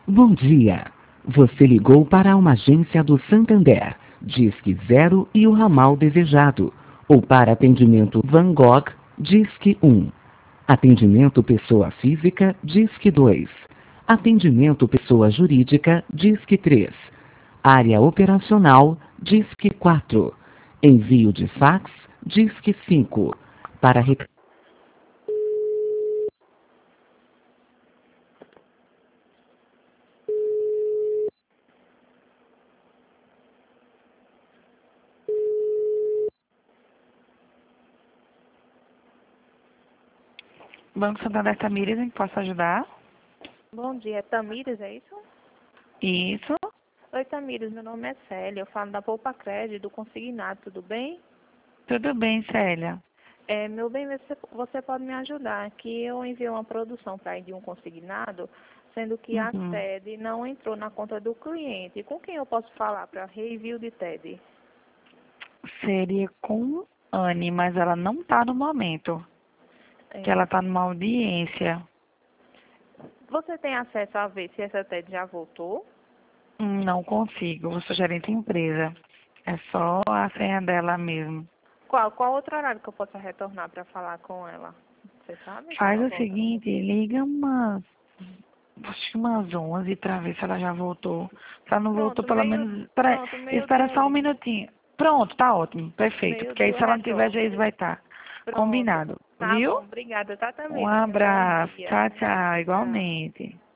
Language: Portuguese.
Bom dia. Você ligou para uma agência do Santander. Disque 0 e o ramal desejado. Ou para atendimento Van Gogh, Disque 1. Atendimento pessoa física, Disque 2. Atendimento pessoa jurídica, Disque 3. Área operacional, Disque 4. Envio de fax, Disque 5. Para Banco Santander Tamires, em que posso ajudar? Bom dia, Tamires, é isso? Isso. Oi, Tamires, meu nome é Célia, eu falo da Poupa Crédito, do Consignado, tudo bem? Tudo bem, Célia. Meu bem, você pode me ajudar, que eu enviei uma produção para ir de um consignado, sendo que a Uhum. TED não entrou na conta do cliente. Com quem eu posso falar para review de TED? Seria com Anne, mas ela não está no momento, que ela É, está numa audiência. Você tem acesso a ver se essa TED já voltou? Não consigo, eu sou gerente de empresa. É só a senha dela mesmo. Qual outro horário que eu possa retornar para falar com ela? Você sabe se Faz ela o volta? seguinte, liga acho que umas 11 para ver se ela já voltou. Se ela não voltou, pelo menos, espera Meio-dia só um eu ligo. minutinho. Pronto, tá ótimo, perfeito. Porque aí Meio-dia eu se ela não tiver, já retorno. isso vai estar. Pronto. Combinado, Tá viu? bom, obrigada, tá, Um Tamires? Tenha um bom abraço. dia. Tchau, tchau. Tchau. Igualmente.